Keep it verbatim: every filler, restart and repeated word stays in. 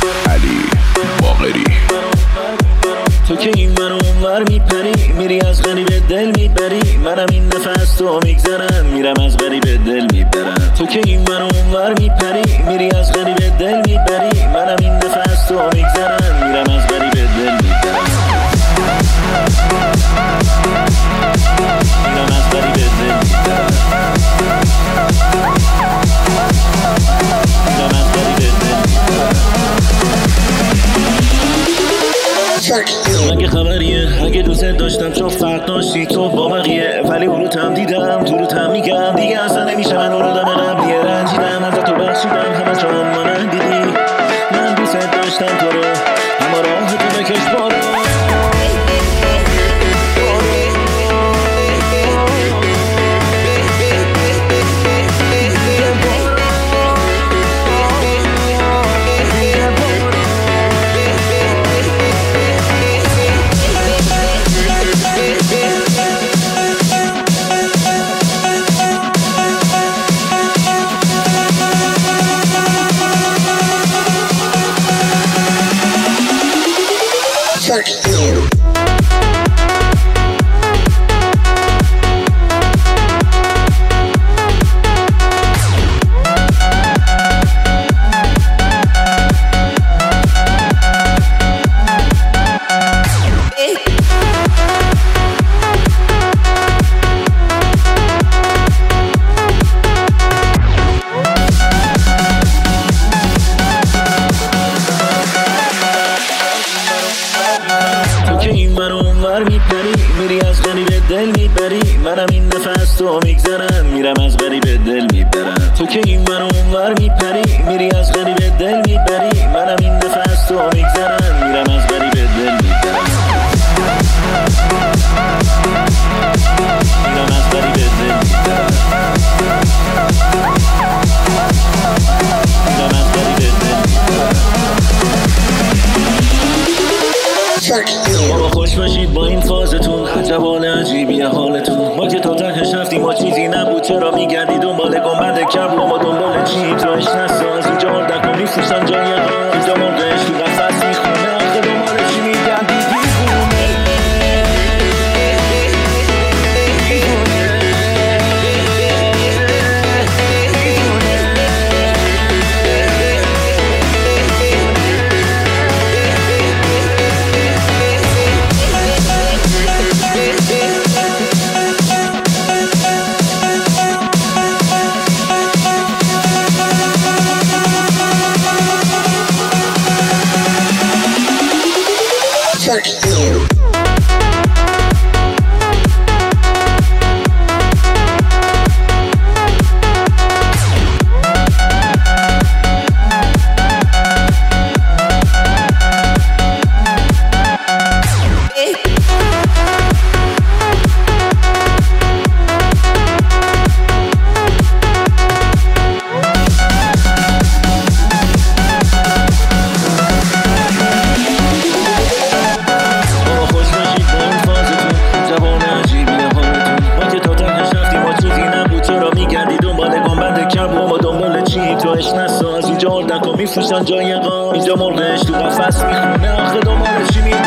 علی باقری. تو که این منو اونور میپری، میری از غریب دل میبری، منم این نفس تو میگذرم، میرم از غریب دل میبرم. تو که این منو اونور میپری، میری از غریب دل میبری، منم این نفس تو میگذرم، میرم از غریب دل میبرم. میرم از غریب دل میبرم. میرم از غریب دل میبرم. اگه خبریه، اگه دوست داشتم چون فرق داشتی تو با بقیه، ولی اروتم دیدم تو روتم میگم دیگه اصلا نمیشه من اون آدم قبلیه. رنجیدم ازت تو بخشیدم همه جا اما ندیدی، من دوست داشتم تو رو اما راه تو بکش بارو. Fuck you. میپری، میری از غریب دل میبری، منم این نفس تو میگذرم، میرم از غریب دل میبرم. تو که این منو اونور میپری، میری از غریب دل میبری، منم این نفس تو میگذرم، میرم از غریب دل میبرم. میرم از غریب دل میبرم. میرم از غریب دل میبرم. بابا خوش باشید با این فازتون، عجب حال عجیبیه حالتون. ما که تا تهش رفتیم ما چیزی نبود، چرا میگردی دنبال گنبد کبر و ما دنبال چی؟ تو عشق نستا از اینجا اردک و میفروشن جای ها، اینجا مرغش تو قفص میخونه، آخه دنبال چی میگردی دیوونه؟ Fuck you. تو عشق نستا از اینجا اردک و میفروشن جای قا، اینجا مرغش تو قفص میخونه، آخه دنبال چی میگردی؟